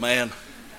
Amen.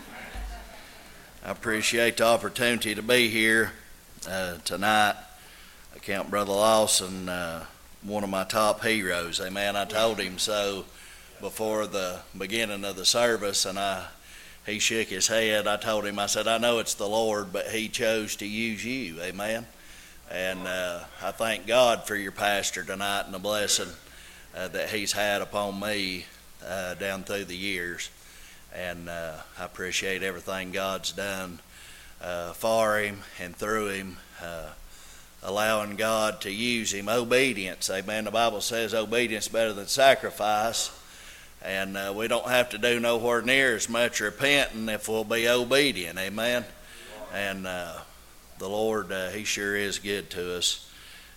I appreciate the opportunity to be here tonight. I count Brother Lawson one of my top heroes. Amen. I told him so before the beginning of the service, and he shook his head. I told him, I said, I know it's the Lord, but He chose to use you. Amen. And I thank God for your pastor tonight and the blessing that he's had upon me down through the years. And I appreciate everything God's done for him and through him, allowing God to use him. Obedience, amen. The Bible says obedience is better than sacrifice. And we don't have to do nowhere near as much repenting if we'll be obedient, amen. And the Lord, He sure is good to us.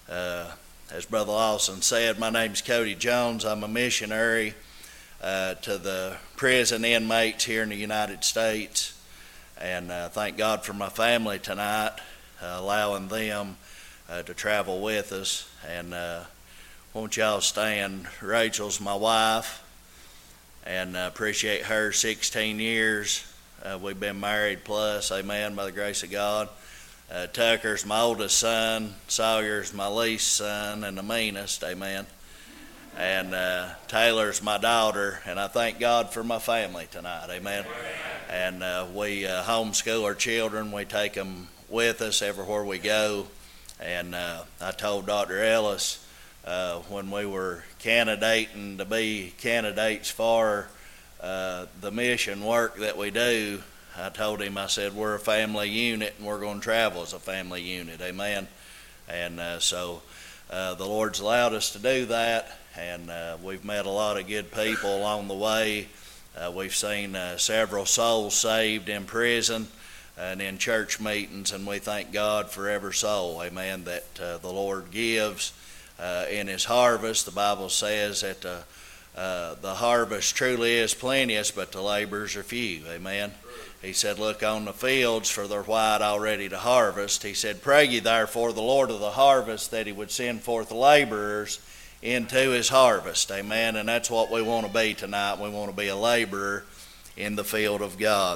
As Brother Lawson said, my name's Cody Jones. I'm a missionary to the prison inmates here in the United States. And thank God for my family tonight, allowing them to travel with us. And won't y'all stand? Rachel's my wife, and appreciate her 16 years. We've been married plus, amen, by the grace of God. Tucker's my oldest son, Sawyer's my least son and the meanest, amen. And Taylor's my daughter, and I thank God for my family tonight, amen. And we homeschool our children. We take them with us everywhere we go. And I told Dr. Ellis when we were candidating to be candidates for the mission work that we do, I told him, I said, we're a family unit and we're going to travel as a family unit, amen. And so the Lord's allowed us to do that. And we've met a lot of good people along the way. We've seen several souls saved in prison and in church meetings, and we thank God for every soul, amen, that the Lord gives in His harvest. The Bible says that the harvest truly is plenteous, but the laborers are few, amen. He said, look on the fields, for they're white already to harvest. He said, pray ye therefore the Lord of the harvest that He would send forth laborers into His harvest, amen. And that's what we want to be tonight. We want to be a laborer in the field of God.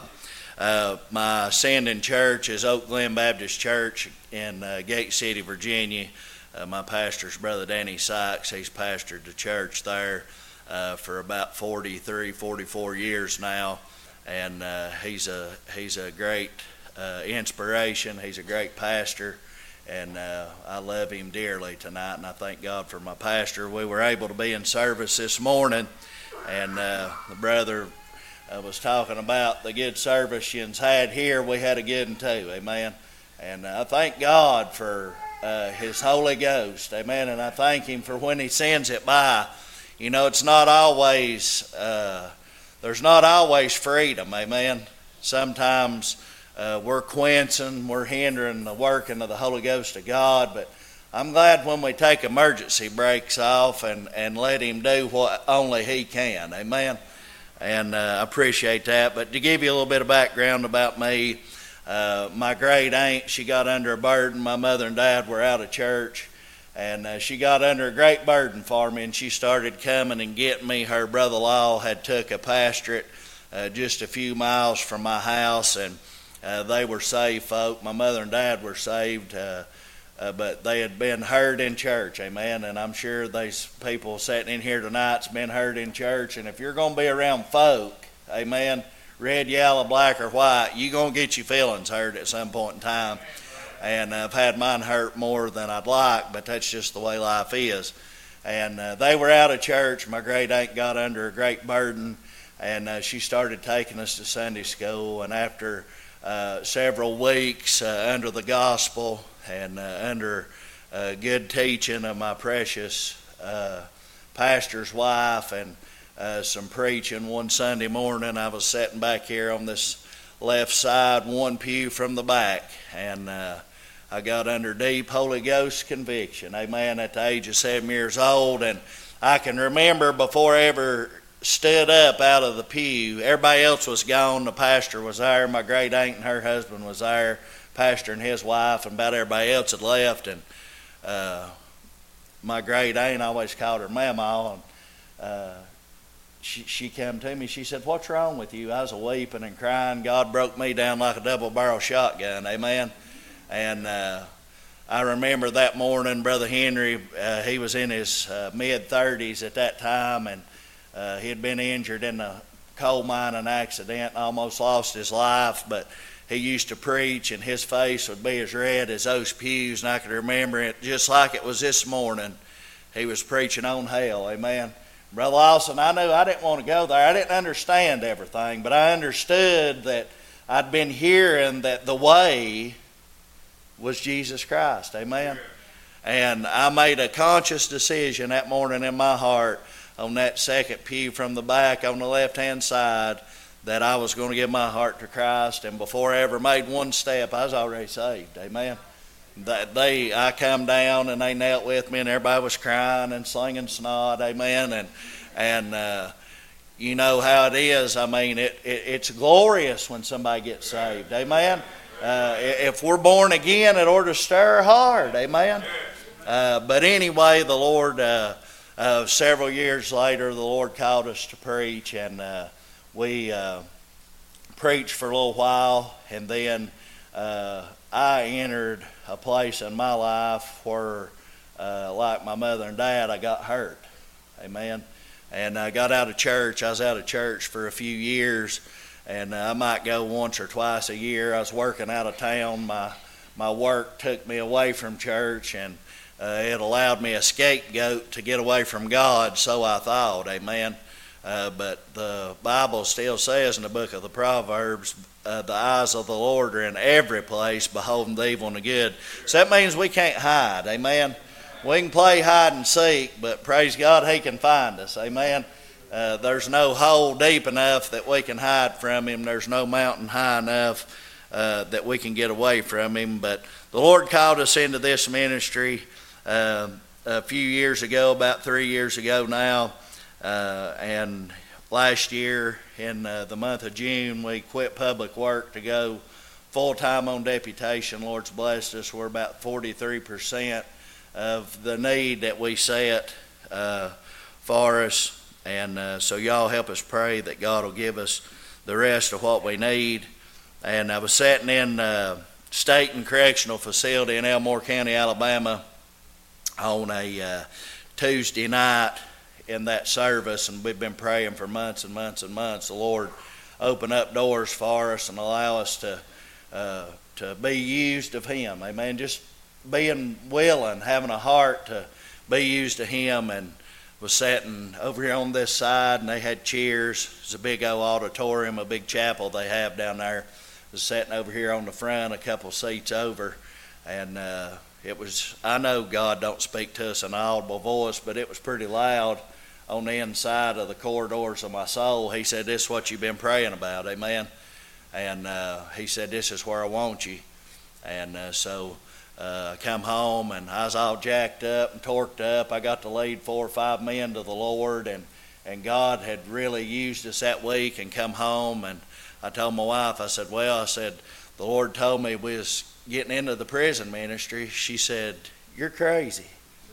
My sending church is Oak Glen Baptist Church in Gate City, Virginia. My pastor's Brother Danny Sykes. He's pastored the church there for about 43, 44 years now. And he's a great inspiration. He's a great pastor. And I love him dearly tonight, and I thank God for my pastor. We were able to be in service this morning, and the brother was talking about the good service yous had here. We had a good one too, amen. And I thank God for His Holy Ghost, amen. And I thank Him for when He sends it by. You know, it's not always, there's not always freedom, amen. Sometimes we're quenching, we're hindering the working of the Holy Ghost of God, but I'm glad when we take emergency breaks off and let Him do what only He can, amen. And I appreciate that. But to give you a little bit of background about me, my great aunt, she got under a burden. My mother and dad were out of church, and she got under a great burden for me, and she started coming and getting me. Her brother-in-law had took a pastorate just a few miles from my house, and they were saved folk. My mother and dad were saved, but they had been hurt in church, amen. And I'm sure these people sitting in here tonight's been hurt in church. And if you're going to be around folk, amen, red, yellow, black, or white, you're going to get your feelings hurt at some point in time. And I've had mine hurt more than I'd like, but that's just the way life is. And they were out of church. My great aunt got under a great burden, and she started taking us to Sunday school. And after several weeks under the gospel and under good teaching of my precious pastor's wife and some preaching one Sunday morning, I was sitting back here on this left side, one pew from the back, and I got under deep Holy Ghost conviction, amen, at the age of 7 years old. And I can remember before I ever stood up out of the pew, everybody else was gone. The pastor was there, my great aunt and her husband was there, pastor and his wife, and about everybody else had left. And my great aunt, I always called her Mama, and she came to me. She said, "What's wrong with you?" I was weeping and crying. God broke me down like a double-barrel shotgun. Amen. And I remember that morning, Brother Henry, he was in his mid-30s at that time, and he had been injured in a coal mining accident and almost lost his life, but he used to preach, and his face would be as red as those pews, and I could remember it just like it was this morning. He was preaching on hell. Amen. Brother Lawson, I knew I didn't want to go there. I didn't understand everything, but I understood that I'd been hearing that the way was Jesus Christ. Amen. And I made a conscious decision that morning in my heart on that second pew from the back on the left-hand side that I was going to give my heart to Christ. And before I ever made one step, I was already saved. Amen. I come down and they knelt with me, and everybody was crying and singing snot. Amen. And you know how it is. I mean, it's glorious when somebody gets saved. Amen. If we're born again, it ought to stir our heart. Amen. But anyway, the Lord, several years later, the Lord called us to preach, and we preached for a little while, and then I entered a place in my life where, like my mother and dad, I got hurt. Amen. And I got out of church. I was out of church for a few years, and I might go once or twice a year. I was working out of town. My work took me away from church, and it allowed me a scapegoat to get away from God, so I thought. Amen. But the Bible still says in the book of the Proverbs, the eyes of the Lord are in every place, beholding the evil and the good. So that means we can't hide. Amen. We can play hide and seek, but praise God, He can find us. Amen. There's no hole deep enough that we can hide from Him. There's no mountain high enough that we can get away from Him. But the Lord called us into this ministry a few years ago, about 3 years ago now. And last year in the month of June, we quit public work to go full-time on deputation. Lord's blessed us. We're about 43% of the need that we set for us. And so y'all help us pray that God will give us the rest of what we need. And I was sitting in State and Correctional Facility in Elmore County, Alabama on a Tuesday night in that service, and we've been praying for months and months and months. The Lord open up doors for us and allow us to be used of Him. Amen. Just being willing, having a heart to be used of Him. And was sitting over here on this side, and they had chairs. It's a big old auditorium, a big chapel they have down there. Was sitting over here on the front, a couple seats over, and it was. I know God don't speak to us in an audible voice, but it was pretty loud on the inside of the corridors of my soul. He said, "This is what you've been praying about." Amen. And He said, "This is where I want you." And so I come home, and I was all jacked up and torqued up. I got to lead 4 or 5 men to the Lord, and God had really used us that week, and come home, and I told my wife, I said, the Lord told me we was getting into the prison ministry. She said, "You're crazy."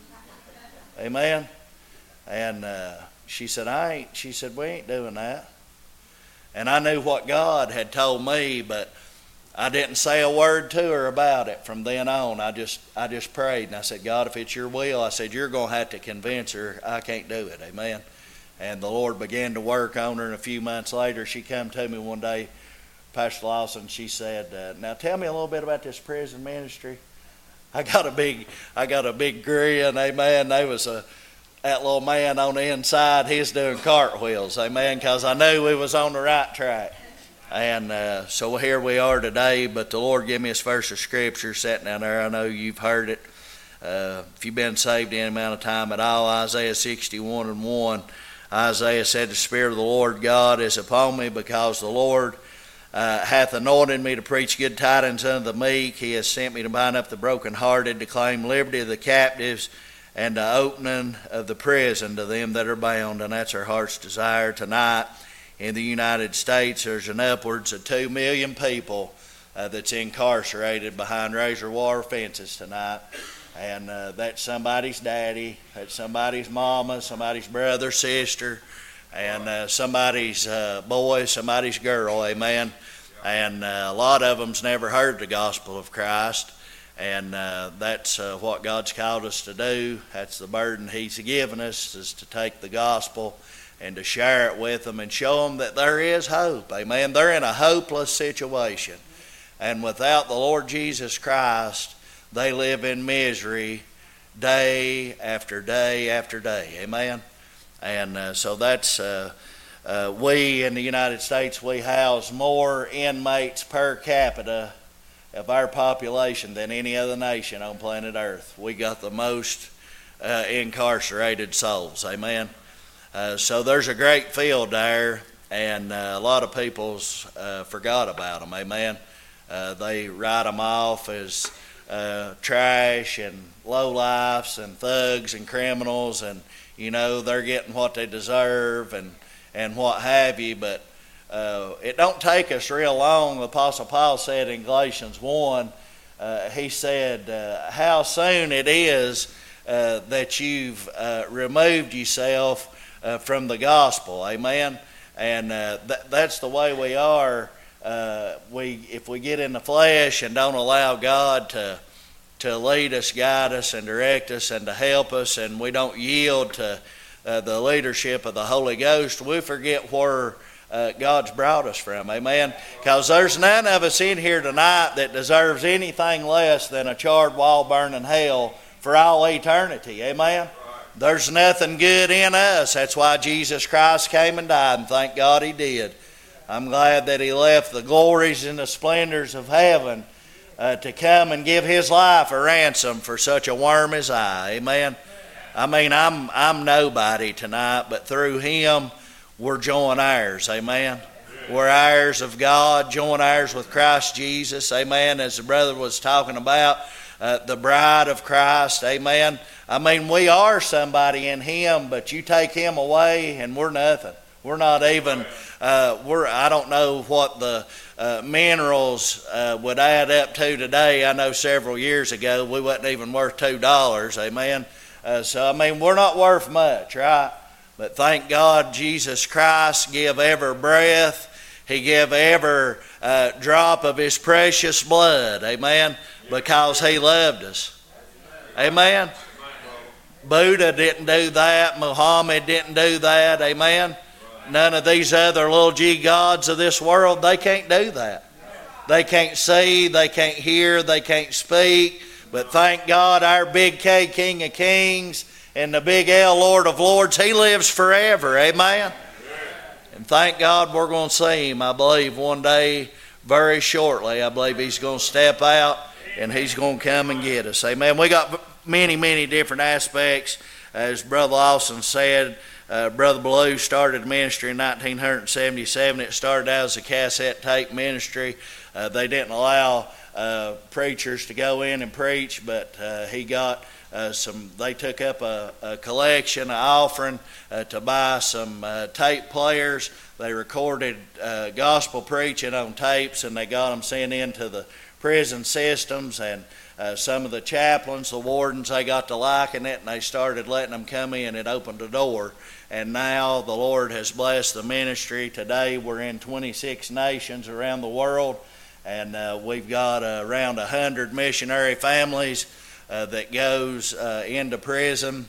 Amen. And she said, "I ain't." She said, "We ain't doing that." And I knew what God had told me, but I didn't say a word to her about it from then on. I just prayed, and I said, "God, if it's your will," I said, "you're going to have to convince her I can't do it." Amen. And the Lord began to work on her, and a few months later, she come to me one day, Pastor Lawson, she said, "Now tell me a little bit about this prison ministry." I got a big grin. Amen. There was that little man on the inside, he's doing cartwheels. Amen. Because I knew we was on the right track. And so here we are today, but the Lord gave me His verse of Scripture sitting down there. I know you've heard it. If you've been saved any amount of time at all, Isaiah 61:1, Isaiah said, "The Spirit of the Lord God is upon me, because the Lord hath anointed me to preach good tidings unto the meek. He has sent me to bind up the brokenhearted, to claim liberty of the captives, and the opening of the prison to them that are bound." And that's our heart's desire tonight. In the United States, there's an upwards of 2 million people that's incarcerated behind razor wire fences tonight. And that's somebody's daddy, that's somebody's mama, somebody's brother, sister, and somebody's boy, somebody's girl, amen. And a lot of them's never heard the gospel of Christ, and that's what God's called us to do. That's the burden He's given us, is to take the gospel and to share it with them and show them that there is hope, amen. They're in a hopeless situation, and without the Lord Jesus Christ, they live in misery day after day after day, amen. And so that's, we in the United States, we house more inmates per capita of our population than any other nation on planet Earth. We got the most incarcerated souls, amen. So there's a great field there, and a lot of people's forgot about them, amen. They write them off as trash and lowlifes and thugs and criminals, and they're getting what they deserve and what have you. But it don't take us real long. The Apostle Paul said in Galatians 1, he said how soon it is that you've removed yourself from the gospel, amen. And that's the way we are. If we get in the flesh and don't allow God to lead us, guide us, and direct us, and to help us, and we don't yield to the leadership of the Holy Ghost, we forget where God's brought us from, amen. Because there's none of us in here tonight that deserves anything less than a charred wall burning hell for all eternity, amen. There's nothing good in us. That's why Jesus Christ came and died, and thank God He did. I'm glad that He left the glories and the splendors of heaven to come and give His life a ransom for such a worm as I. Amen. I mean, I'm nobody tonight, but through Him we're joint heirs. Amen. We're heirs of God, joint heirs with Christ Jesus. Amen. As the brother was talking about, the bride of Christ. Amen. I mean, we are somebody in Him, but you take Him away and we're nothing. We're not even, I don't know what the minerals would add up to today. I know several years ago we wasn't even worth $2, amen. So, I mean, we're not worth much, right? But thank God Jesus Christ give every breath. He gave every drop of His precious blood, amen, because He loved us. Amen. Buddha didn't do that. Muhammad didn't do that, amen. None of these other little G gods of this world, they can't do that. They can't see, they can't hear, they can't speak. But thank God our big K, King of Kings, and the big L, Lord of Lords, He lives forever. Amen? And thank God we're going to see Him, I believe, one day, very shortly. I believe He's going to step out and He's going to come and get us. Amen. We got many, many different aspects. As Brother Lawson said, Brother Blue started ministry in 1977. It started out as a cassette tape ministry. They didn't allow preachers to go in and preach, but he got they took up a collection, an offering to buy some tape players. They recorded gospel preaching on tapes, and they got them sent into the prison systems, and some of the chaplains, the wardens, they got to liking it, and they started letting them come in. It opened the door. And now the Lord has blessed the ministry. Today we're in 26 nations around the world, and we've got around 100 missionary families that goes into prison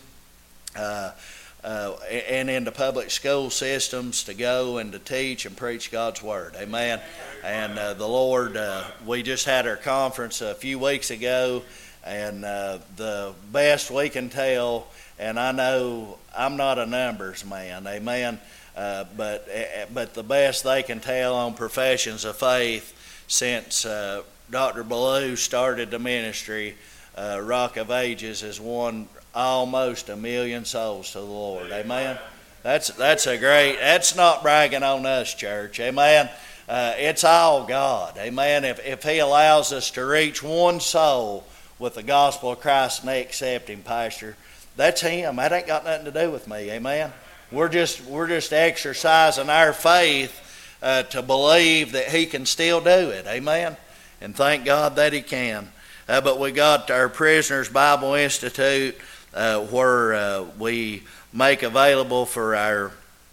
and into public school systems to go and to teach and preach God's Word. Amen. And the Lord, we just had our conference a few weeks ago, and the best we can tell, and I know I'm not a numbers man, amen, but the best they can tell on professions of faith since Dr. Ballou started the ministry, Rock of Ages has won almost 1 million souls to the Lord, amen. That's not bragging on us, church, amen. It's all God, amen. If He allows us to reach one soul with the gospel of Christ and they accept Him, Pastor, that's Him. That ain't got nothing to do with me, amen. We're just exercising our faith to believe that He can still do it, amen. And thank God that He can. But we got our Prisoners Bible Institute where we make available for our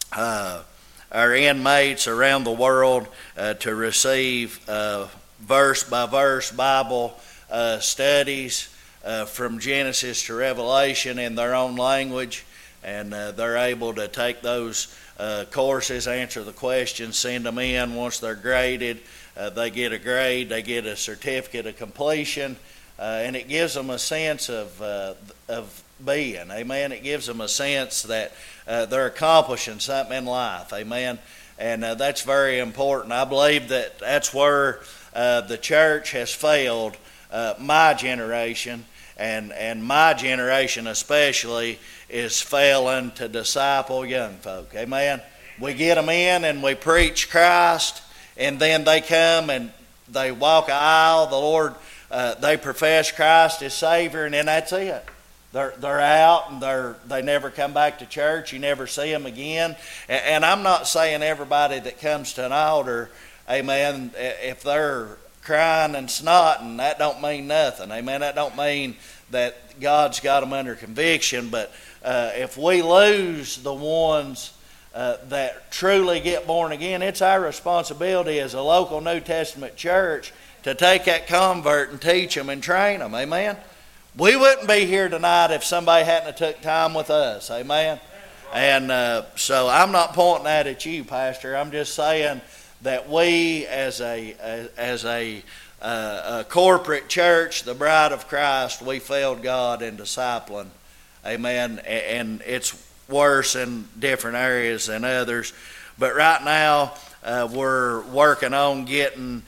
our inmates around the world to receive verse-by-verse Bible studies from Genesis to Revelation in their own language, and they're able to take those courses, answer the questions, send them in. Once they're graded, they get a grade, they get a certificate of completion, and it gives them a sense of being, amen. It gives them a sense that they're accomplishing something in life, amen. And that's very important. I believe that that's where the church has failed my generation, and my generation especially is failing to disciple young folk, amen. We get them in and we preach Christ, and then they come and they walk an aisle. The Lord, they profess Christ as Savior, and then that's it. They're out and they never come back to church. You never see them again. And I'm not saying everybody that comes to an altar, amen, if they're crying and snotting, that don't mean nothing, amen. That don't mean that God's got them under conviction. But if we lose the ones that truly get born again, it's our responsibility as a local New Testament church to take that convert and teach them and train them, amen. We wouldn't be here tonight if somebody hadn't took time with us, amen. And so I'm not pointing that at you, Pastor. I'm just saying that we as a corporate church, the bride of Christ, we failed God in discipling, amen. And it's worse in different areas than others. But right now we're working on getting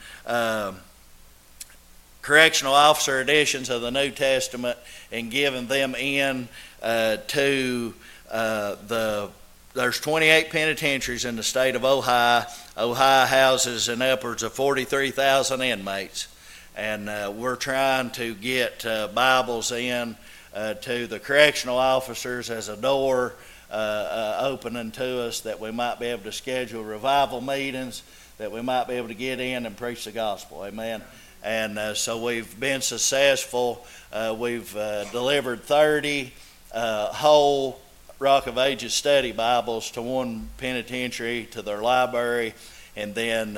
correctional officer editions of the New Testament and giving them in to there's 28 penitentiaries in the state of Ohio. Ohio houses an upwards of 43,000 inmates, and we're trying to get Bibles in to the correctional officers as a door opening to us, that we might be able to schedule revival meetings, that we might be able to get in and preach the gospel, amen. And so we've been successful. We've delivered 30 whole Rock of Ages study Bibles to one penitentiary, to their library, and then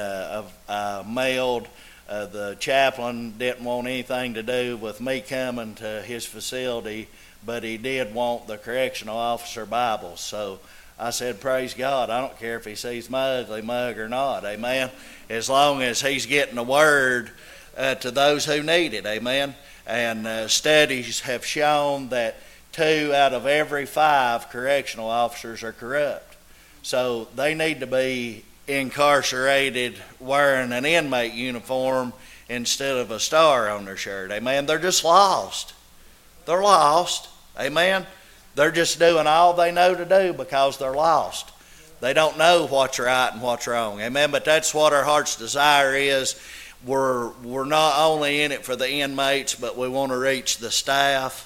mailed. The chaplain didn't want anything to do with me coming to his facility, but he did want the correctional officer Bibles. So I said, praise God, I don't care if he sees my ugly mug or not, amen, as long as he's getting the word to those who need it, amen. And studies have shown that 2 out of every 5 correctional officers are corrupt. So they need to be incarcerated wearing an inmate uniform instead of a star on their shirt, amen. They're just lost. They're lost, amen. They're just doing all they know to do because they're lost. They don't know what's right and what's wrong, amen. But that's what our heart's desire is. We're not only in it for the inmates, but we want to reach the staff,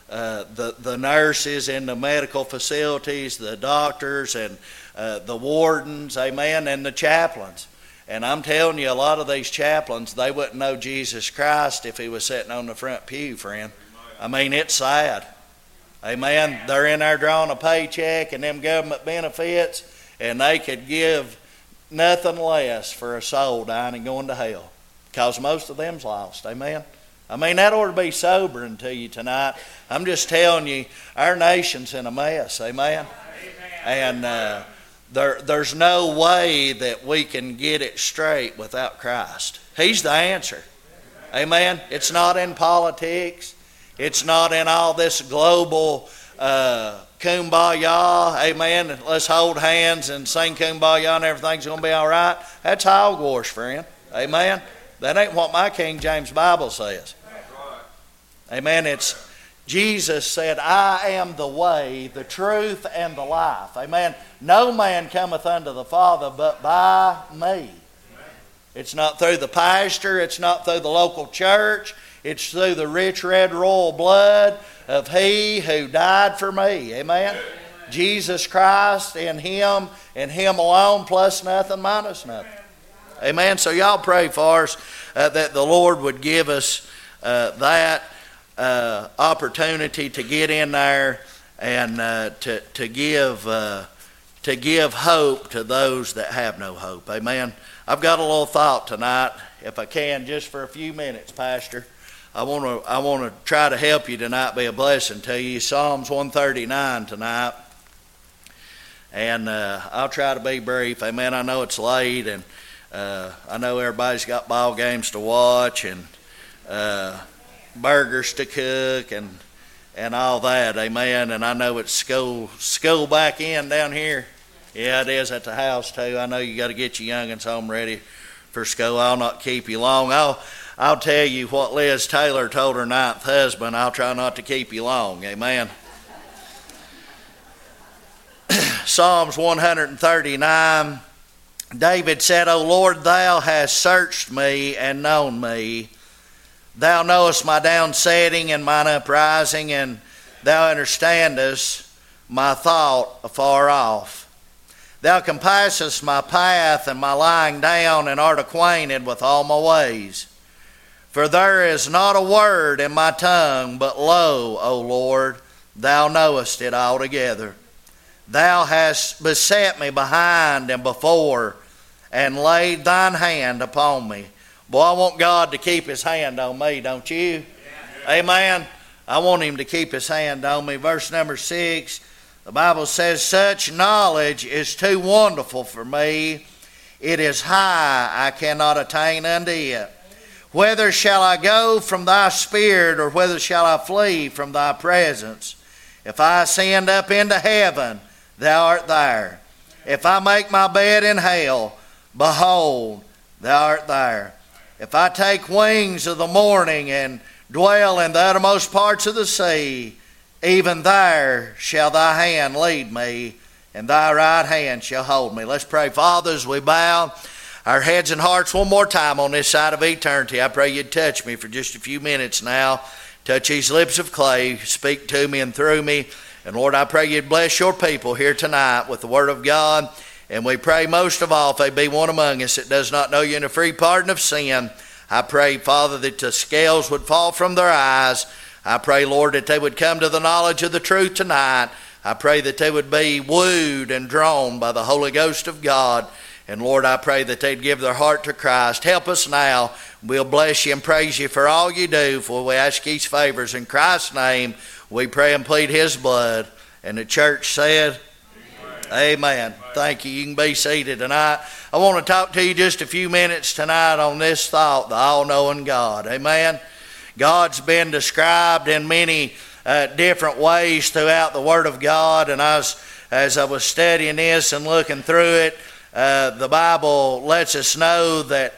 the nurses in the medical facilities, the doctors, and the wardens, amen, and the chaplains. And I'm telling you, a lot of these chaplains, they wouldn't know Jesus Christ if he was sitting on the front pew, friend. I mean, it's sad. Amen. They're in there drawing a paycheck and them government benefits, and they could give nothing less for a soul dying and going to hell, because most of them's lost. Amen. I mean, that ought to be sobering to you tonight. I'm just telling you, our nation's in a mess. Amen. And there's no way that we can get it straight without Christ. He's the answer. Amen. It's not in politics. It's not in all this global kumbaya. Amen. Let's hold hands and sing kumbaya and everything's going to be all right. That's hogwash, friend. Amen. That ain't what my King James Bible says. Amen. It's Jesus said, I am the way, the truth, and the life. Amen. No man cometh unto the Father but by me. It's not through the pastor. It's not through the local church. It's through the rich red royal blood of He who died for me. Amen. Jesus Christ and Him alone, plus nothing, minus nothing. Amen. So y'all pray for us that the Lord would give us that opportunity to get in there and to give to give hope to those that have no hope. Amen. I've got a little thought tonight, if I can, just for a few minutes, Pastor. I want to try to help you tonight, be a blessing to you. Psalms 139 tonight. And I'll try to be brief. Amen. I know it's late, and I know everybody's got ball games to watch and burgers to cook and all that. Amen. And I know it's school back in down here. Yeah, it is at the house too. I know you got to get your youngins home ready for school. I'll not keep you long. I'll tell you what Liz Taylor told her ninth husband. I'll try not to keep you long. Amen. Psalms 139. David said, O Lord, thou hast searched me and known me. Thou knowest my downsetting and mine uprising, and thou understandest my thought afar off. Thou compassest my path and my lying down, and art acquainted with all my ways. For there is not a word in my tongue, but lo, O Lord, thou knowest it altogether. Thou hast beset me behind and before, and laid thine hand upon me. Boy, I want God to keep his hand on me, don't you? Yeah. Amen. I want him to keep his hand on me. Verse number 6, the Bible says, such knowledge is too wonderful for me. It is high, I cannot attain unto it. Whither shall I go from thy spirit, or whither shall I flee from thy presence? If I ascend up into heaven, thou art there. If I make my bed in hell, behold, thou art there. If I take wings of the morning and dwell in the uttermost parts of the sea, even there shall thy hand lead me, and thy right hand shall hold me. Let's pray. Father, as we bow our heads and hearts one more time on this side of eternity, I pray you'd touch me for just a few minutes now. Touch these lips of clay. Speak to me and through me. And Lord, I pray you'd bless your people here tonight with the word of God. And we pray most of all, if they be one among us that does not know you in a free pardon of sin, I pray, Father, that the scales would fall from their eyes. I pray, Lord, that they would come to the knowledge of the truth tonight. I pray that they would be wooed and drawn by the Holy Ghost of God. And Lord, I pray that they'd give their heart to Christ. Help us now. We'll bless you and praise you for all you do, for we ask these favors in Christ's name. We pray and plead his blood. And the church said, Amen. Thank you. You can be seated tonight. I want to talk to you just a few minutes tonight on this thought, the all-knowing God. Amen. God's been described in many different ways throughout the Word of God. And as I was studying this and looking through it, the Bible lets us know that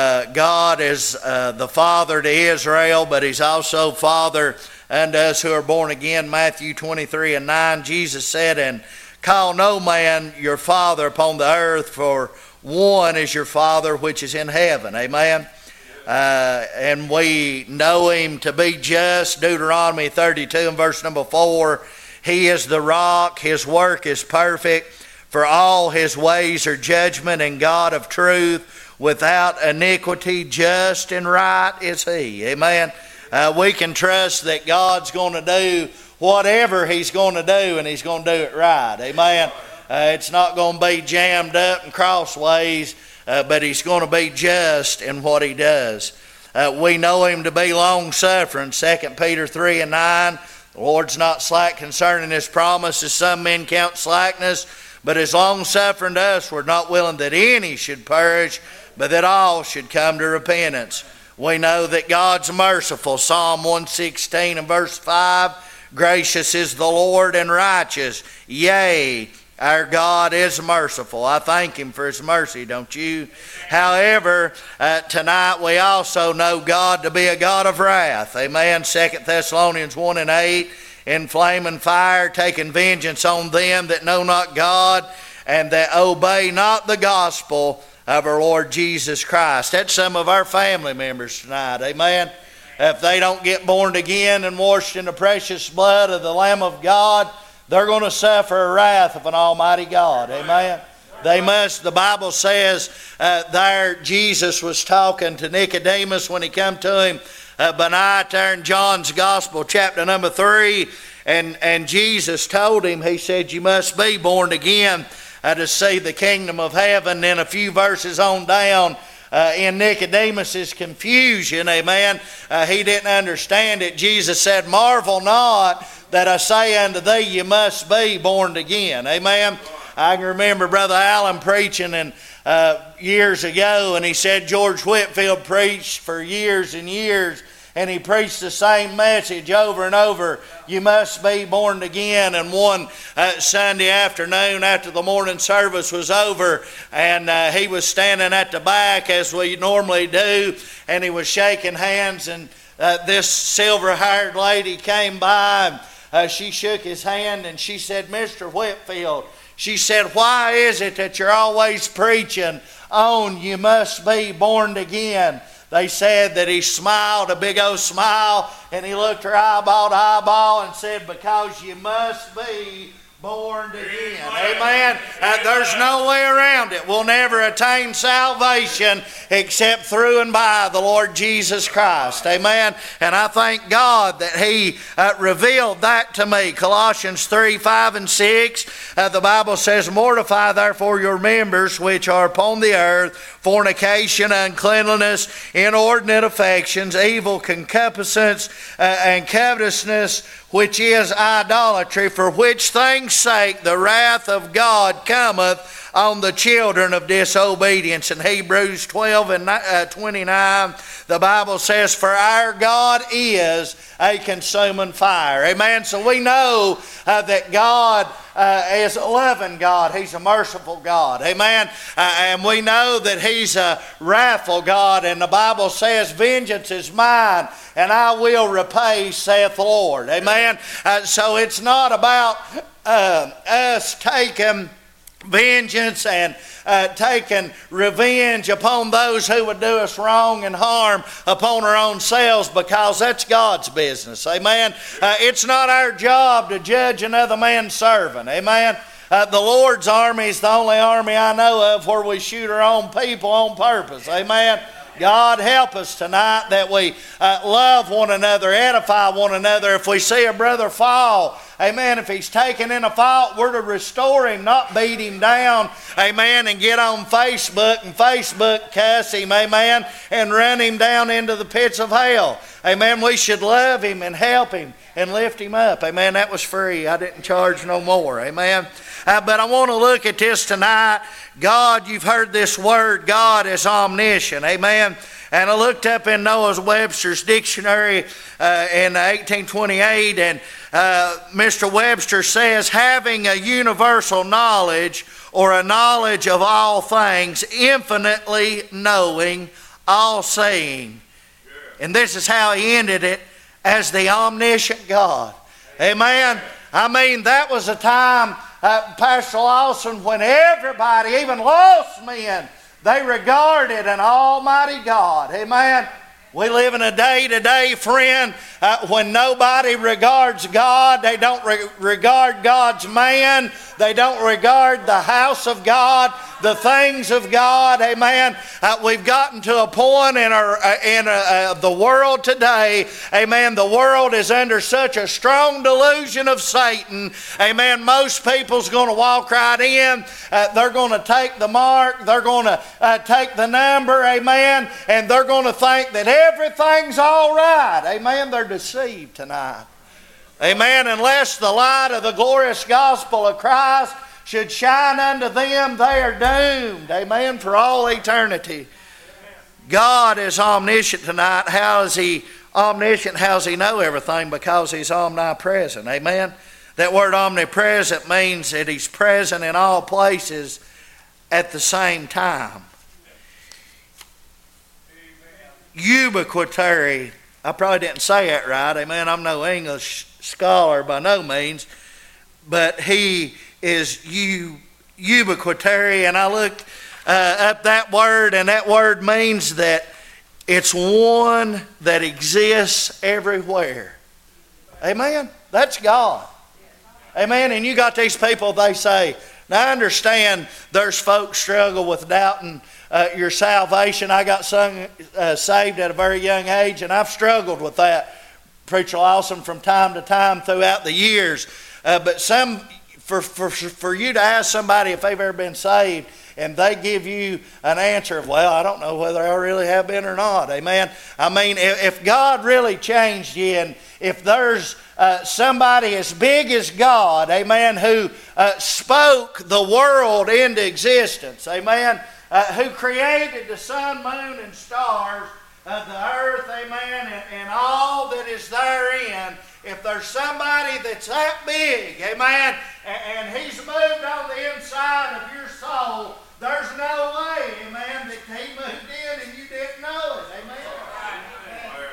God is the Father to Israel, but he's also Father unto us who are born again. Matthew 23:9, Jesus said, and call no man your father upon the earth, for one is your Father which is in heaven. Amen. And we know him to be just. Deuteronomy 32 and verse number 4, he is the rock, his work is perfect, for all his ways are judgment, and God of truth, without iniquity, just and right is he. Amen. We can trust that God's going to do whatever he's going to do, and he's going to do it right. Amen. It's not going to be jammed up and crossways, but he's going to be just in what he does. We know him to be long-suffering. 2 Peter 3:9, the Lord's not slack concerning his promise, as some men count slackness, but is long-suffering to us. We're not willing that any should perish, but that all should come to repentance. We know that God's merciful. Psalm 116 and verse 5, gracious is the Lord and righteous. Yea, our God is merciful. I thank him for his mercy, don't you? However, tonight we also know God to be a God of wrath. Amen. 2 Thessalonians 1:8, in flaming fire, taking vengeance on them that know not God and that obey not the gospel of our Lord Jesus Christ. That's some of our family members tonight. Amen. If they don't get born again and washed in the precious blood of the Lamb of God, they're going to suffer a wrath of an almighty God. Amen. They must. The Bible says there Jesus was talking to Nicodemus when he come to him Benite there in John's Gospel, chapter number 3. And Jesus told him, he said, you must be born again. to see the kingdom of heaven. Then a few verses on down, in Nicodemus's confusion, amen, he didn't understand it. Jesus said, "Marvel not that I say unto thee, you must be born again." Amen. I can remember Brother Allen preaching years ago, and he said George Whitefield preached for years and years, and he preached the same message over and over. You must be born again. And one Sunday afternoon after the morning service was over, and he was standing at the back as we normally do, and he was shaking hands, and this silver-haired lady came by, and she shook his hand, and she said, "Mr. Whitefield," she said, "why is it that you're always preaching on you must be born again?" They said that he smiled, a big old smile, and he looked her eyeball to eyeball and said, "Because you must be born again." Amen. There's no way around it. We'll never attain salvation except through and by the Lord Jesus Christ. Amen. And I thank God that He revealed that to me. Colossians 3, 5, and 6, the Bible says, "Mortify therefore your members which are upon the earth, fornication, uncleanliness, inordinate affections, evil concupiscence, and covetousness, which is idolatry, for which things' sake the wrath of God cometh on the children of disobedience." In Hebrews 12 and 29, the Bible says, "For our God is a consuming fire." Amen. So we know that God is a loving God. He's a merciful God. Amen. And we know that He's a wrathful God. And the Bible says, "Vengeance is mine, and I will repay, saith the Lord." Amen. So it's not about us taking vengeance and taking revenge upon those who would do us wrong and harm upon our own selves, because that's God's business. Amen. It's not our job to judge another man's servant. Amen. The Lord's army is the only army I know of where we shoot our own people on purpose. Amen. God help us tonight that we love one another, edify one another. If we see a brother fall, amen, if he's taken in a fault, we're to restore him, not beat him down, amen, and get on Facebook and Facebook cuss him, amen, and run him down into the pits of hell. Amen. We should love him and help him and lift him up. Amen. That was free. I didn't charge no more. Amen. But I want to look at this tonight. God, you've heard this word, God is omniscient. Amen. And I looked up in Noah Webster's dictionary in 1828, and Mr. Webster says, "Having a universal knowledge or a knowledge of all things, infinitely knowing, all-seeing." And this is how he ended it, as the omniscient God. Amen. I mean, that was a time, Pastor Lawson, when everybody, even lost men, they regarded an almighty God. Amen. We live in a day today, friend, when nobody regards God. They don't regard God's man. They don't regard the house of God, the things of God. Amen. We've gotten to a point in the world today. Amen. The world is under such a strong delusion of Satan. Amen. Most people's going to walk right in. They're going to take the mark. They're going to take the number. Amen. And they're going to think that everything's all right. Amen. They're deceived tonight. Amen. Unless the light of the glorious gospel of Christ should shine unto them, they are doomed. Amen. For all eternity. God is omniscient tonight. How is He omniscient? How does He know everything? Because He's omnipresent. Amen. That word omnipresent means that He's present in all places at the same time. Ubiquitary. I probably didn't say that right. Amen. I'm no English scholar by no means, but He is ubiquitary. And I looked up that word, and that word means that it's one that exists everywhere. Amen. That's God. Amen. And you got these people, they say, now I understand there's folks struggle with doubting your salvation. I got saved at a very young age, and I've struggled with that, Preacher Lawson, from time to time throughout the years. But some for you to ask somebody if they've ever been saved, and they give you an answer of, well, I don't know whether I really have been or not. Amen. I mean, if God really changed you, and if there's somebody as big as God, amen, who spoke the world into existence, amen, who created the sun, moon, and stars, the earth, amen, and all that is therein, if there's somebody that's that big, amen, and He's moved on the inside of your soul, there's no way, amen, that He moved in and you didn't know it, amen.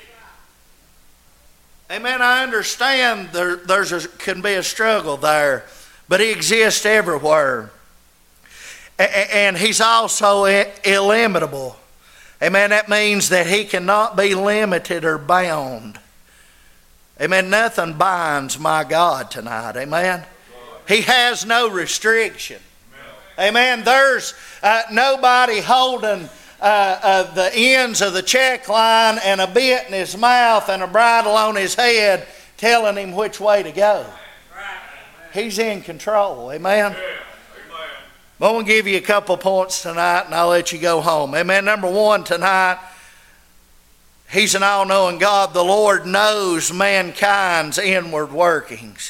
Amen, I understand can be a struggle there, but He exists everywhere. And He's also illimitable. Amen, that means that He cannot be limited or bound. Amen, nothing binds my God tonight, amen. He has no restriction. Amen, there's nobody holding the ends of the check line and a bit in his mouth and a bridle on his head telling him which way to go. He's in control, amen. I'm going to give you a couple points tonight and I'll let you go home. Amen. Number one tonight, He's an all-knowing God. The Lord knows mankind's inward workings.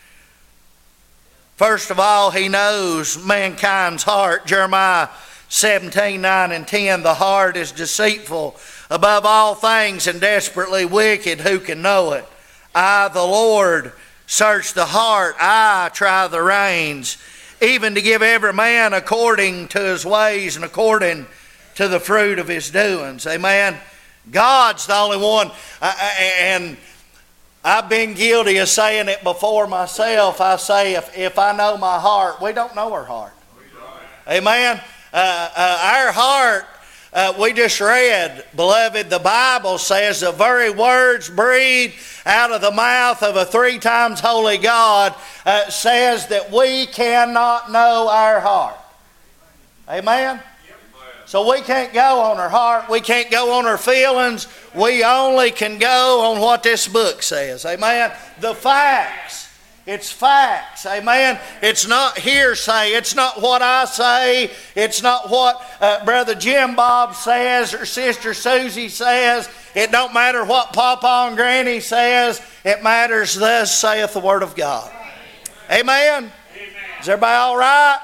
First of all, He knows mankind's heart. Jeremiah 17:9 and 10, the heart is deceitful above all things and desperately wicked. Who can know it? I, the Lord, search the heart. I try the reins, even to give every man according to his ways and according to the fruit of his doings. Amen. God's the only one. And I've been guilty of saying it before myself. I say, if I know my heart, we don't know our heart. Amen. Our heart, we just read, beloved, the Bible says the very words breathed out of the mouth of a 3 times holy God says that we cannot know our heart. Amen? So we can't go on our heart. We can't go on our feelings. We only can go on what this book says. Amen? The facts. It's facts. Amen? It's not hearsay. It's not what I say. It's not what Brother Jim Bob says or Sister Susie says. It don't matter what Papa and Granny says. It matters, thus saith the Word of God. Amen? Is everybody all right?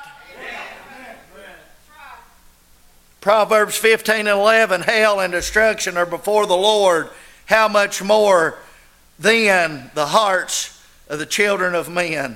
Proverbs 15:11, hell and destruction are before the Lord. How much more then the hearts of the children of men.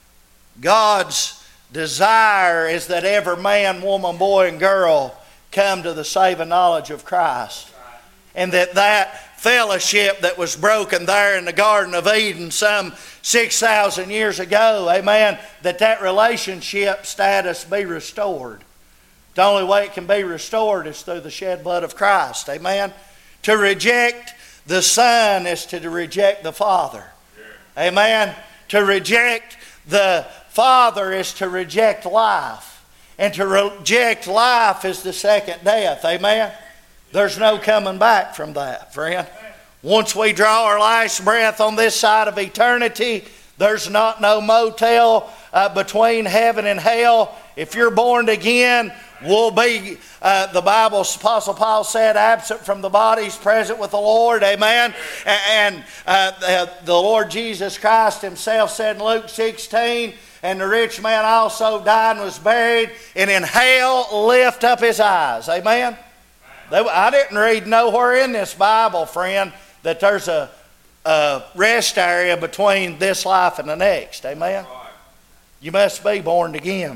God's desire is that every man, woman, boy, and girl come to the saving knowledge of Christ. And that fellowship that was broken there in the Garden of Eden some 6,000 years ago, amen, that relationship status be restored. The only way it can be restored is through the shed blood of Christ. Amen. To reject the Son is to reject the Father. Amen. To reject the Father is to reject life. And to reject life is the second death. Amen. There's no coming back from that, friend. Once we draw our last breath on this side of eternity, there's not no motel between heaven and hell. If you're born again, we'll be, the Bible, Apostle Paul said, absent from the bodies, present with the Lord. Amen. And the Lord Jesus Christ Himself said in Luke 16, and the rich man also died and was buried, and in hell lift up his eyes. Amen. I didn't read nowhere in this Bible, friend, that there's a rest area between this life and the next. Amen. You must be born again.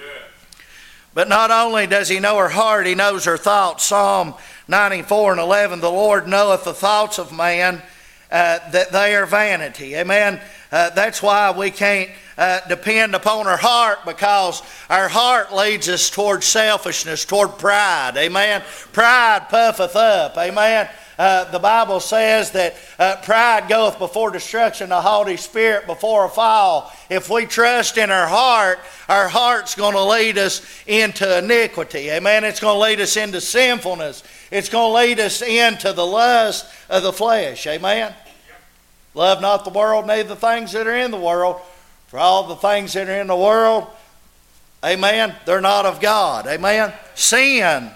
But not only does He know her heart, He knows her thoughts. Psalm 94:11, the Lord knoweth the thoughts of man, that they are vanity. Amen. That's why we can't depend upon our heart, because our heart leads us toward selfishness, toward pride. Amen. Pride puffeth up. Amen. The Bible says that pride goeth before destruction, a haughty spirit before a fall. If we trust in our heart's going to lead us into iniquity. Amen. It's going to lead us into sinfulness. It's going to lead us into the lust of the flesh. Amen. Love not the world, neither the things that are in the world. For all the things that are in the world, amen, they're not of God. Amen. Sin,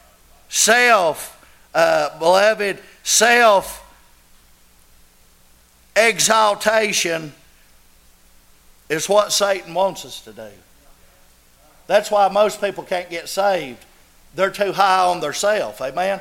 beloved, self-exaltation is what Satan wants us to do. That's why most people can't get saved. They're too high on themselves. Amen.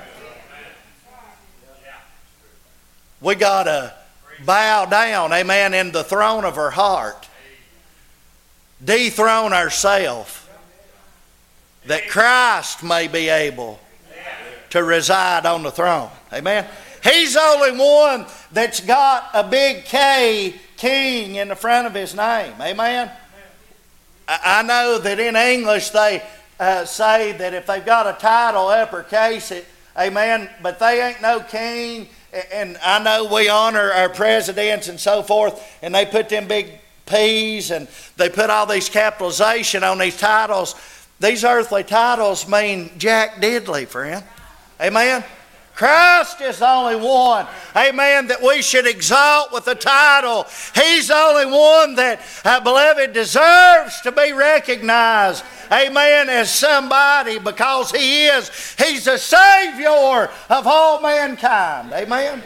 We got to bow down, amen, in the throne of our heart. Dethrone ourselves, that Christ may be able to reside on the throne. Amen. He's the only one that's got a big K, King, in the front of his name. Amen. I know that in English they say that if they've got a title, uppercase it, amen, but they ain't no king. And I know we honor our presidents and so forth, and they put them big P's and they put all these capitalization on these titles. These earthly titles mean Jack Diddley, friend. Amen. Christ is the only one, amen, that we should exalt with a title. He's the only one that, beloved, deserves to be recognized, amen, as somebody, because He's the Savior of all mankind. Amen.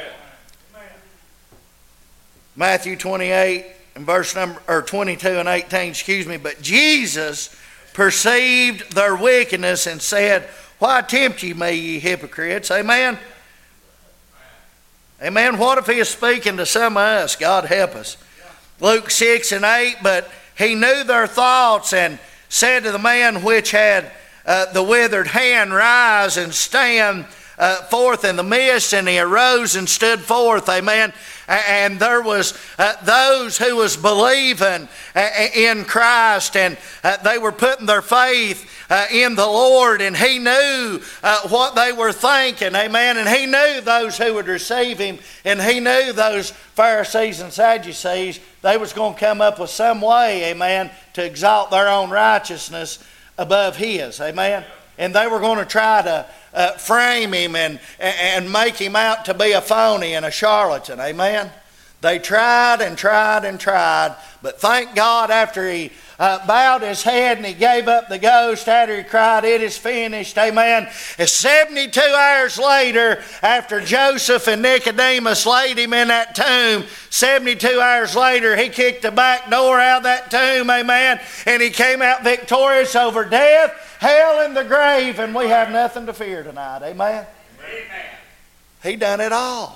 Matthew 28 and verse number 22 and 18, but Jesus perceived their wickedness and said, why tempt ye me, ye hypocrites? Amen. Amen. What if He is speaking to some of us? God help us. Luke 6 and 8, but He knew their thoughts and said to the man which had the withered hand, rise and stand forth in the midst, and he arose and stood forth. Amen. And there was those who was believing in Christ, and they were putting their faith in the Lord, and He knew what they were thinking. Amen. And He knew those who would receive Him, and He knew those Pharisees and Sadducees, they was going to come up with some way, amen, to exalt their own righteousness above His. Amen. And they were going to try to frame Him and make Him out to be a phony and a charlatan. Amen. They tried and tried and tried, but thank God after He bowed His head and He gave up the ghost, after He cried, it is finished. Amen. And 72 hours later, after Joseph and Nicodemus laid Him in that tomb, 72 hours later, He kicked the back door out of that tomb. Amen. And He came out victorious over death, hell, and the grave, and we have nothing to fear tonight. Amen. Amen. He done it all.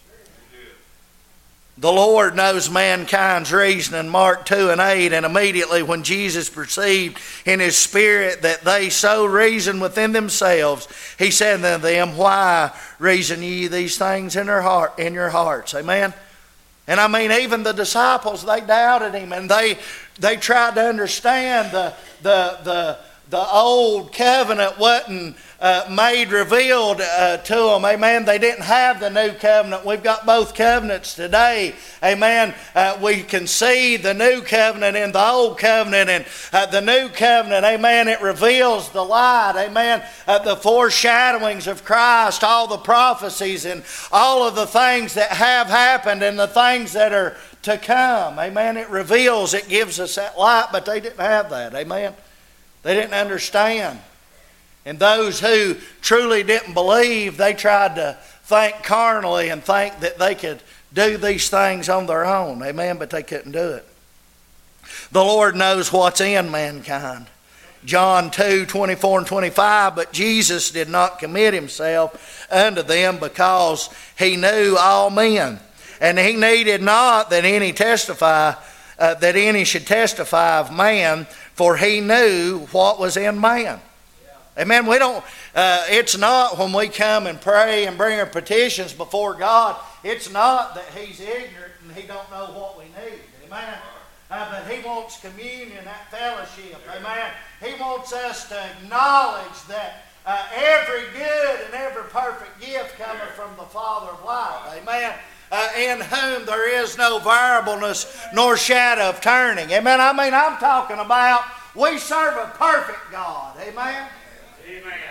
The Lord knows mankind's reasoning, Mark 2 and 8, and immediately when Jesus perceived in His spirit that they so reasoned within themselves, He said unto them, why reason ye these things in your hearts? Amen. And I mean, even the disciples, they doubted Him, and they tried to understand the old covenant wasn't made revealed to them. Amen. They didn't have the new covenant. We've got both covenants today. Amen. We can see the new covenant in the old covenant, and the new covenant, amen, it reveals the light. Amen. The foreshadowings of Christ, all the prophecies and all of the things that have happened and the things that are to come. Amen. It reveals, it gives us that light, but they didn't have that. Amen. They didn't understand. And those who truly didn't believe, they tried to think carnally and think that they could do these things on their own. Amen. But they couldn't do it. The Lord knows what's in mankind. John 2, 24 and 25, but Jesus did not commit Himself unto them because He knew all men. And He needed not that any should testify of man, for He knew what was in man. Amen. We don't. It's not when we come and pray and bring our petitions before God. It's not that He's ignorant and He don't know what we need. Amen. But He wants communion, that fellowship. Amen. He wants us to acknowledge that every good and every perfect gift cometh from the Father of light. Amen. In whom there is no variableness nor shadow of turning. Amen. I mean, I'm talking about we serve a perfect God. Amen. Amen.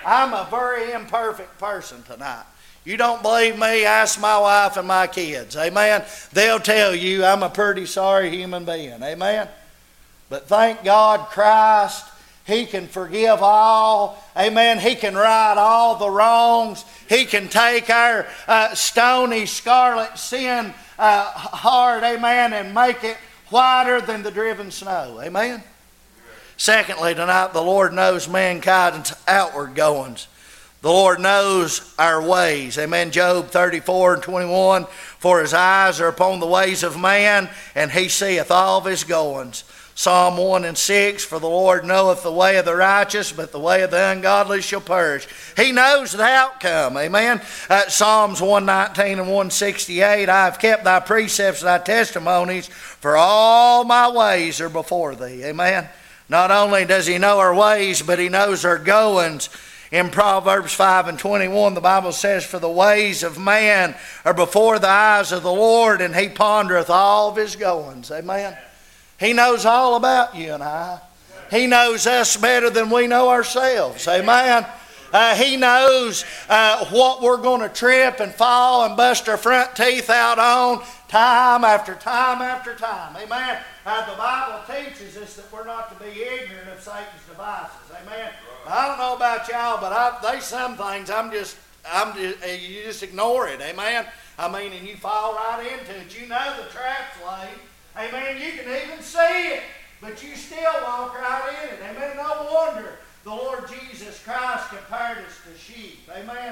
I'm a very imperfect person tonight. You don't believe me? Ask my wife and my kids. Amen. They'll tell you I'm a pretty sorry human being. Amen. But thank God Christ, He can forgive all. Amen. He can right all the wrongs. He can take our stony scarlet sin heart, amen, and make it whiter than the driven snow. Amen. Secondly, tonight the Lord knows mankind's outward goings. The Lord knows our ways. Amen. Job 34:21. For His eyes are upon the ways of man, and He seeth all of his goings. Psalm 1:6. For the Lord knoweth the way of the righteous, but the way of the ungodly shall perish. He knows the outcome. Amen. Psalms 119 and 168. I have kept thy precepts and thy testimonies, for all my ways are before thee. Amen. Not only does He know our ways, but He knows our goings. In Proverbs 5:21, the Bible says, for the ways of man are before the eyes of the Lord, and He pondereth all of His goings. Amen. He knows all about you and I. He knows us better than we know ourselves. Amen. He knows what we're going to trip and fall and bust our front teeth out on time after time after time. Amen. The Bible teaches us that we're not to be ignorant of Satan's devices. Amen. I don't know about y'all, but there's some things you just ignore it. Amen. I mean, and you fall right into it. You know the trap's laid. Amen. You can even see it, but you still walk right in it. Amen. No wonder the Lord Jesus Christ compared us to sheep. Amen.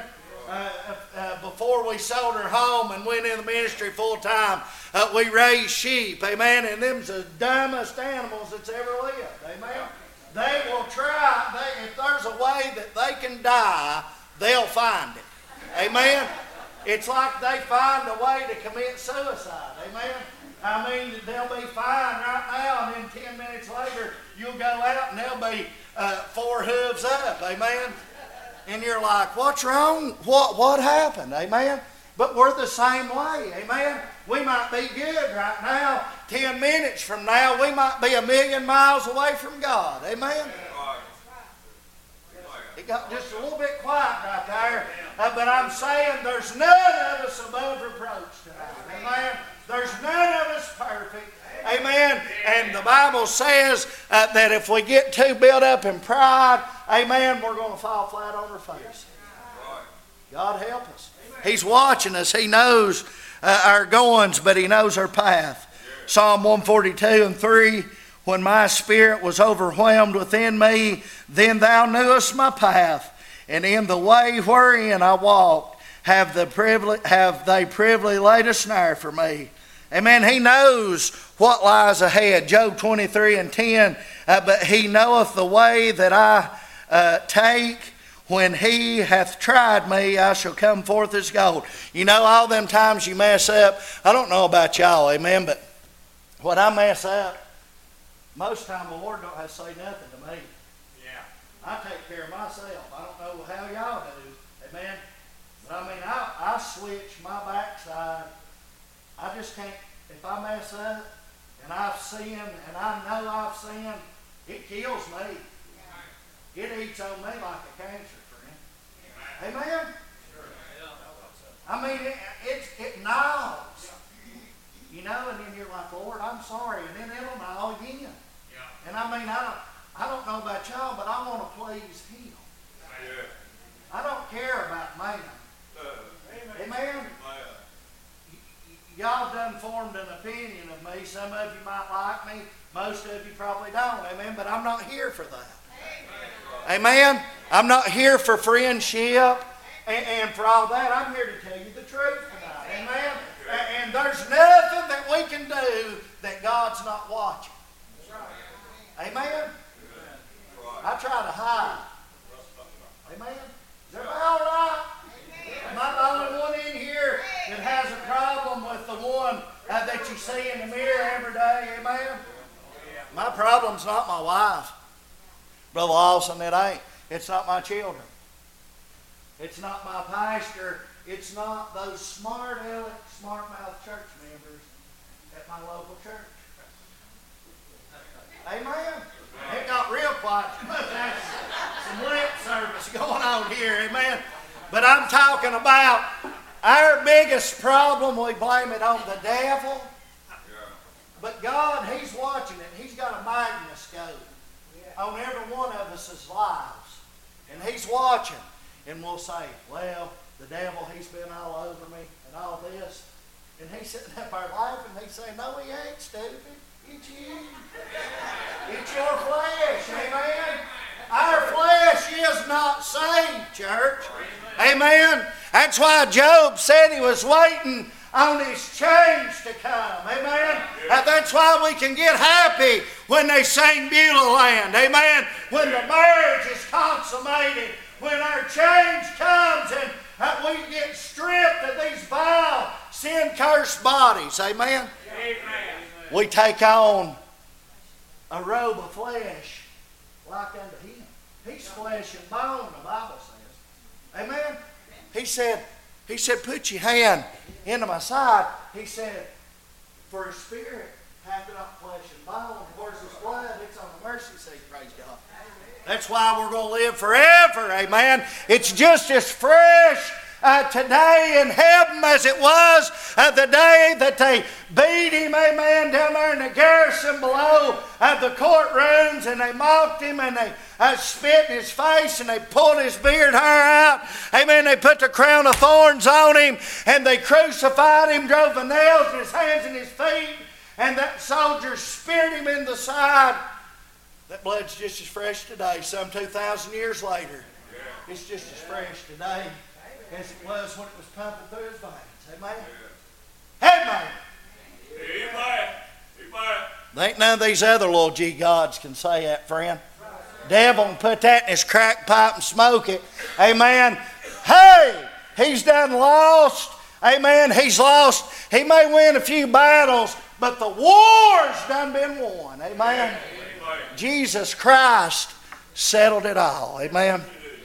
Before we sold our home and went in the ministry full time, we raised sheep. Amen. And them's the dumbest animals that's ever lived. Amen. They will try. If there's a way that they can die, they'll find it. Amen. It's like they find a way to commit suicide. Amen. I mean, they'll be fine right now, and then 10 minutes later, you'll go out and they'll be 4 hooves up. Amen. And you're like, what's wrong? What happened? Amen. But we're the same way. Amen. We might be good right now. 10 minutes from now, we might be 1,000,000 miles away from God. Amen. It got just a little bit quiet right there. But I'm saying there's none of us above reproach tonight. Amen. There's none of us perfect. Amen. And the Bible says that if we get too built up in pride, amen, we're going to fall flat on our face. God help us. He's watching us. He knows our goings, but He knows our path. Psalm 142:3, when my spirit was overwhelmed within me, then Thou knewest my path, and in the way wherein I walked, have they privily laid a snare for me. Amen. He knows what lies ahead. Job 23:10, but He knoweth the way that I take. When He hath tried me, I shall come forth as gold. You know, all them times you mess up, I don't know about y'all, amen, but when I mess up, most of the time the Lord don't have to say nothing to me. Yeah. I take care of myself. I don't know how y'all do, amen. But I mean, I switch my backside. I just can't, if I mess up and I've sinned and I know I've sinned, it kills me. It eats on me like a cancer, friend. Amen? I mean, it gnaws. You know, and then you're like, Lord, I'm sorry. And then it'll gnaw again. And I mean, I don't know about y'all, but I want to please Him. I don't care about man. Amen? Y'all done formed an opinion of me. Some of you might like me. Most of you probably don't. Amen? But I'm not here for that. Amen? I'm not here for friendship and for all that. I'm here to tell you the truth tonight. Amen? And there's nothing that we can do that God's not watching. Amen? I try to hide. Amen? Is everybody all right? Am I the only one in here that has a problem with the one that you see in the mirror every day? Amen? My problem's not my wife. Brother Lawson, it ain't. It's not my children. It's not my pastor. It's not those smart-mouth church members at my local church. Amen? It got real quiet. You must have some lips service going on here, amen. But I'm talking about our biggest problem, we blame it on the devil. But God, He's watching it. He's got a magnascope on every one of us' lives. And He's watching. And we'll say, well, the devil, he's been all over me and all this. And he's sitting up there laughing. He's saying, no, he ain't, stupid. It's you. It's your flesh. Amen. Our flesh is not saved, church. Amen. That's why Job said he was waiting on his change to come. Amen. That's why we can get happy when they sing Beulah Land. Amen. When the marriage is consummated. When our change comes and we get stripped of these vile, sin-cursed bodies. Amen. Amen. We take on a robe of flesh like unto Him. He's flesh and bone, the Bible says. Amen. He said, put your hand into my side. He said, for His Spirit hath not flesh and bone. Where's His blood? It's on the mercy seat, praise God. That's why we're going to live forever, amen. It's just as fresh today in heaven as it was the day that they beat Him, amen, down there in the garrison below the courtrooms, and they mocked Him, and they spit in His face, and they pulled His beard hair out, amen. They put the crown of thorns on Him, and they crucified Him, drove the nails in His hands and His feet, and that soldier speared Him in the side. That blood's just as fresh today, some 2,000 years later. It's just as fresh today as it was when it was pumping through His veins. Amen? Amen. Amen. Amen. There ain't none of these other little G gods can say that, friend. Devil can put that in his crack pipe and smoke it. Amen. Hey, he's done lost. Amen. He's lost. He may win a few battles, but the war's done been won. Amen. Jesus Christ settled it all. Amen.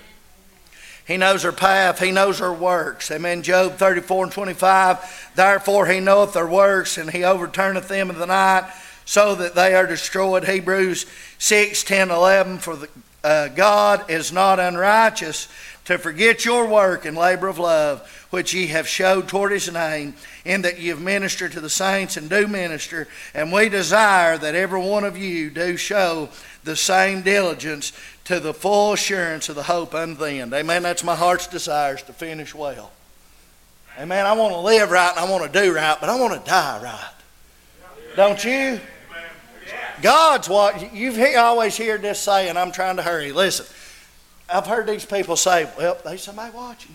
He knows our path. He knows our works. Amen. Job 34:25. Therefore He knoweth their works, and He overturneth them in the night, so that they are destroyed. Hebrews 6:10-11. For God is not unrighteous to forget your work and labor of love, which ye have showed toward His name, in that ye have ministered to the saints and do minister. And we desire that every one of you do show the same diligence to the full assurance of the hope unto the end. Amen. That's my heart's desire, is to finish well. Amen. I want to live right and I want to do right, but I want to die right. Don't you? God's what you always hear this saying, I'm trying to hurry. Listen, I've heard these people say, well, there's somebody watching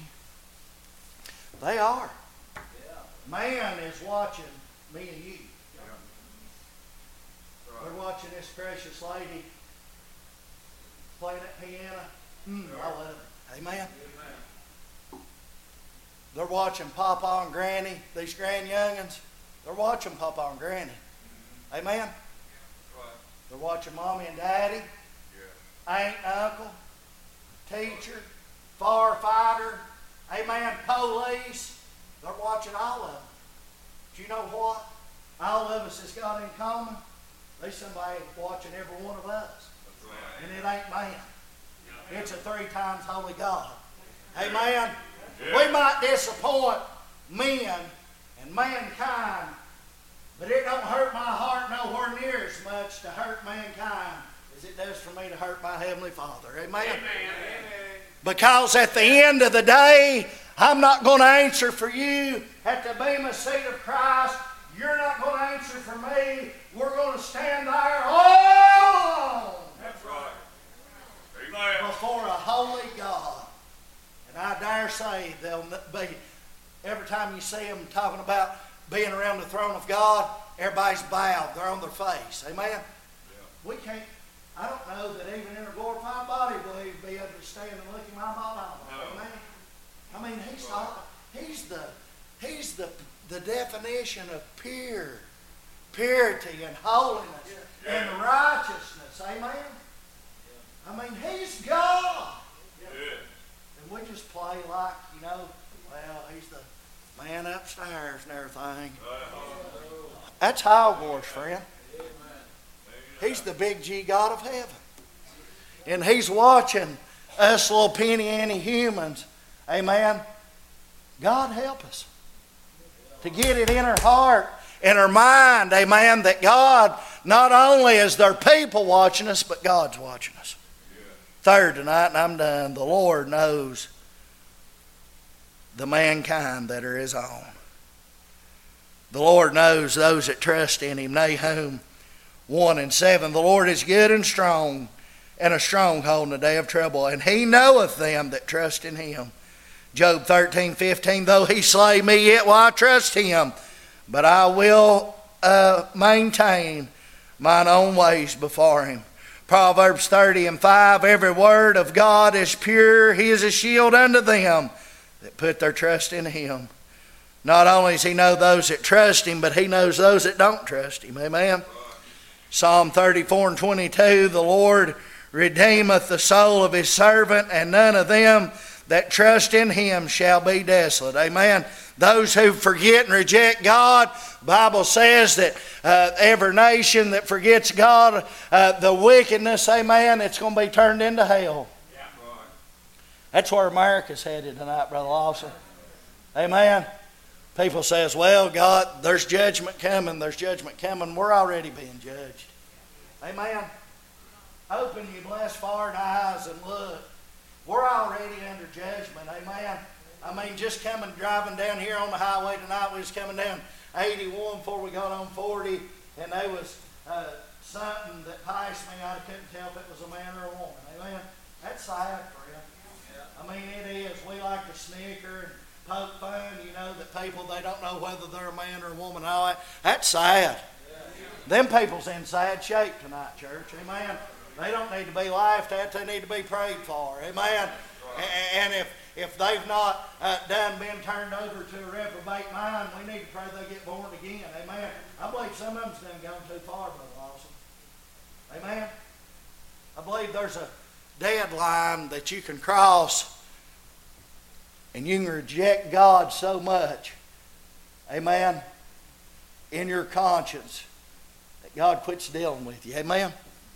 you. They are. Man is watching me and you. They're watching this precious lady playing that piano. I love it. Amen. They're watching Papa and Granny, these grand youngins. They're watching Papa and Granny. Amen. They're watching Mommy and Daddy, Aunt and Uncle, teacher, firefighter, amen, police. They're watching all of them. Do you know what? All of us has got in common. There's somebody watching every one of us. And it ain't man. It's a 3 times holy God. Amen. We might disappoint men and mankind, but it don't hurt my heart nowhere near as much to hurt mankind as it does for me to hurt my Heavenly Father. Amen. Because at the end of the day, I'm not going to answer for you at the bema seat of Christ. You're not going to answer for me. We're going to stand there all alone. That's right. Amen. Before a holy God. And I dare say they'll be, every time you see them talking about being around the throne of God, everybody's bowed. They're on their face. Amen? Yeah. We can't, I don't know that even in a glorified body will he be able to stand and look in my body. No. Amen? I mean, he's not, he's the definition of purity and holiness and righteousness. Amen? I mean, he's God. And we just play like, well, he's the man upstairs and everything. That's hogwash, friend. He's the big G God of heaven. And he's watching us little penny-ante humans. Amen. God help us to get it in our heart, in our mind, amen, that God, not only is there people watching us, but God's watching us. Third tonight, and I'm done, the Lord knows the mankind that are His own. The Lord knows those that trust in Him. Nahum 1:7, the Lord is good and strong, and a stronghold in the day of trouble, and He knoweth them that trust in Him. Job 13:15, though He slay me, yet will I trust Him, but I will maintain mine own ways before Him. Proverbs 30:5, every word of God is pure. He is a shield unto them that put their trust in Him. Not only does He know those that trust Him, but He knows those that don't trust Him. Amen. Psalm 34:22, the Lord redeemeth the soul of His servant, and none of them that trust in Him shall be desolate. Amen. Those who forget and reject God, the Bible says that every nation that forgets God, the wickedness, amen, it's going to be turned into hell. Yeah. That's where America's headed tonight, Brother Lawson. Amen. People says, well, God, there's judgment coming. There's judgment coming. We're already being judged. Amen. Open your blessed foreign eyes and look. We're already under judgment. Amen. I mean, just driving down here on the highway tonight, we was coming down 81 before we got on 40, and there was something that passed me. I couldn't tell if it was a man or a woman. Amen. That's sad, friend. I mean, it is. We like to snicker and poke fun, that people, they don't know whether they're a man or a woman. All that. That's sad. Them people's in sad shape tonight, church. Amen. They don't need to be laughed at. They need to be prayed for. Amen. And if they've not been turned over to a reprobate mind, we need to pray they get born again. Amen. I believe some of them's done gone too far, Brother Lawson. Amen. I believe there's a deadline that you can cross, and you can reject God so much, amen, in your conscience that God quits dealing with you. Amen.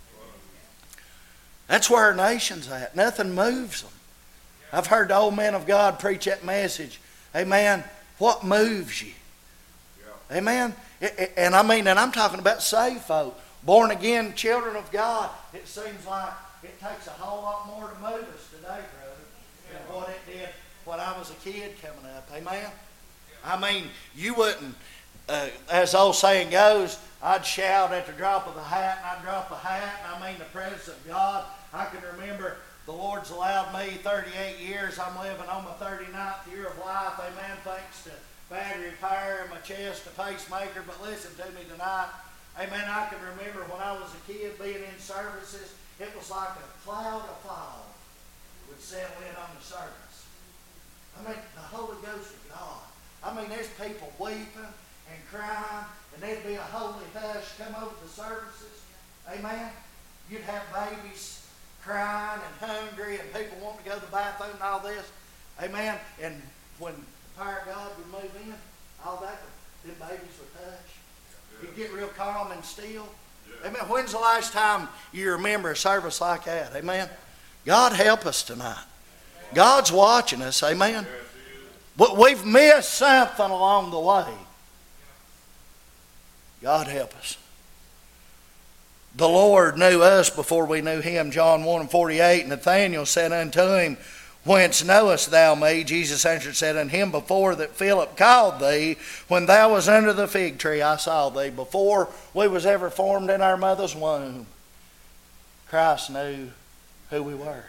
That's where our nation's at. Nothing moves them. I've heard the old men of God preach that message. Amen. What moves you? Yeah. Amen. And I'm talking about saved folk, born again children of God. It seems like it takes a whole lot more to move us today, brother, than what it did when I was a kid coming up. Amen. I mean, you wouldn't, as the old saying goes, I'd shout at the drop of the hat, and I'd drop the hat, and I mean the presence of God. I can remember the Lord's allowed me 38 years. I'm living on my 39th year of life. Amen. Thanks to battery repair in my chest, a pacemaker. But listen to me tonight. Amen. I can remember when I was a kid being in services, it was like a cloud of fog would settle in on the service. I mean, the Holy Ghost of God. I mean, there's people weeping and crying, and there'd be a holy hush come over the services. Amen. You'd have babies crying and hungry, and people wanting to go to the bathroom and all this. Amen. And when the power of God would move in, all that, them babies would hush. You'd get real calm and still. Amen. When's the last time you remember a service like that? Amen. God help us tonight. God's watching us. Amen. But we've missed something along the way. God help us. The Lord knew us before we knew Him. John 1:48, Nathanael said unto Him, Whence knowest thou me? Jesus answered, said unto him, Before that Philip called thee, when thou was under the fig tree, I saw thee. Before we was ever formed in our mother's womb, Christ knew who we were.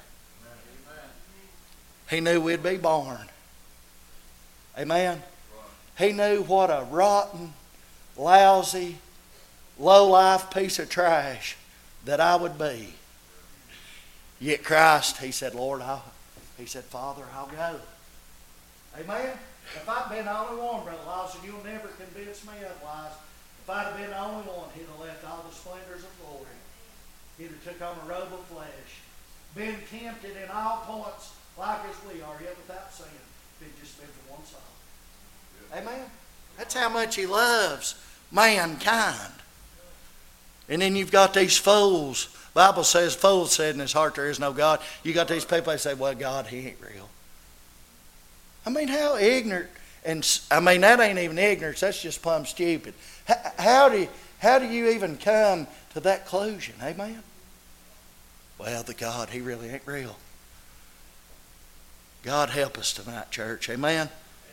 He knew we'd be born. Amen. He knew what a rotten, lousy, low-life piece of trash that I would be. Yet Christ, He said, Lord, He said, Father, I'll go. Amen. If I'd been the only one, Brother Lawson, you'll never convince me otherwise. If I'd have been the only one, He'd have left all the splendors of glory. He'd have took on a robe of flesh. Been tempted in all points like as we are, yet without sin. If He'd just been for one soul. Amen. That's how much He loves mankind. And then you've got these fools Bible says, fool said in his heart there is no God. You got these people, they say, well, God, he ain't real. I mean, how ignorant. And I mean, that ain't even ignorance. That's just plumb stupid. How do you even come to that conclusion? Amen? Well, the God, he really ain't real. God help us tonight, church. Amen?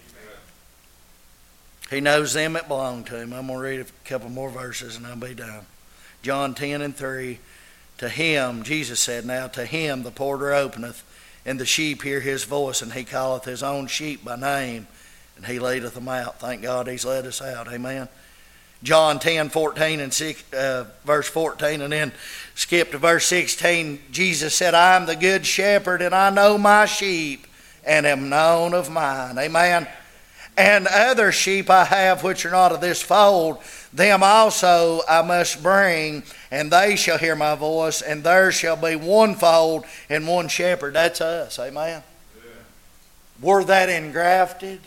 He knows them that belong to him. I'm going to read a couple more verses and I'll be done. John 10:3. To him, Jesus said, now to him the porter openeth, and the sheep hear his voice, and he calleth his own sheep by name, and he leadeth them out. Thank God he's led us out. Amen. John 10:14 and verse 14, and then skip to verse 16. Jesus said, I am the good shepherd, and I know my sheep, and am known of mine. Amen. And other sheep I have which are not of this fold, them also I must bring, and they shall hear my voice, and there shall be one fold and one shepherd. That's us. Amen. Yeah. We're that engrafted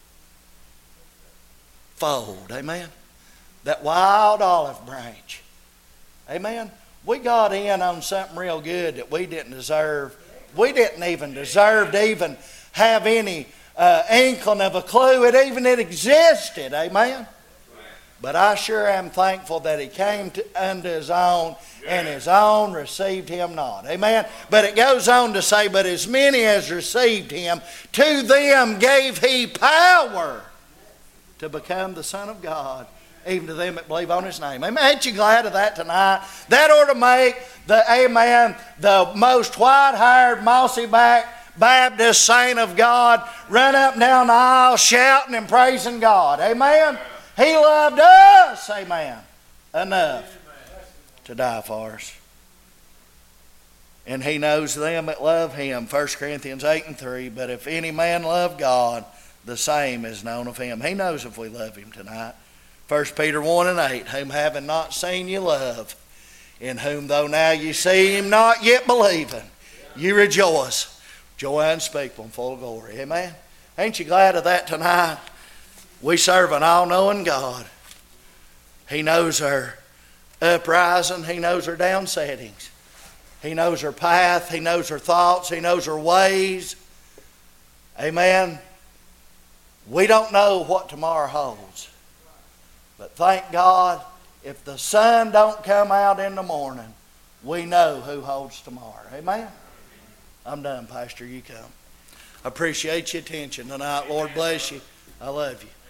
fold. Amen. That wild olive branch. Amen. We got in on something real good that we didn't deserve. We didn't even deserve to even have any inkling of a clue it existed. Amen. But I sure am thankful that he came unto his own, and his own received him not. Amen. But it goes on to say, but as many as received him, to them gave he power to become the Son of God, even to them that believe on his name. Amen. Ain't you glad of that tonight? That ought to make the most white-haired, mossy-backed Baptist saint of God run up and down the aisle shouting and praising God. Amen. He loved us, amen, enough to die for us. And he knows them that love him. 1 Corinthians 8:3. But if any man love God, the same is known of him. He knows if we love him tonight. 1 Peter 1:8. Whom having not seen you love, in whom though now you see him not yet believing, you rejoice. Joy unspeakable and full of glory. Amen. Ain't you glad of that tonight? We serve an all-knowing God. He knows our uprising. He knows our downsettings. He knows our path. He knows our thoughts. He knows our ways. Amen. We don't know what tomorrow holds. But thank God, if the sun don't come out in the morning, we know who holds tomorrow. Amen. I'm done, Pastor. You come. I appreciate your attention tonight. Lord bless you. I love you.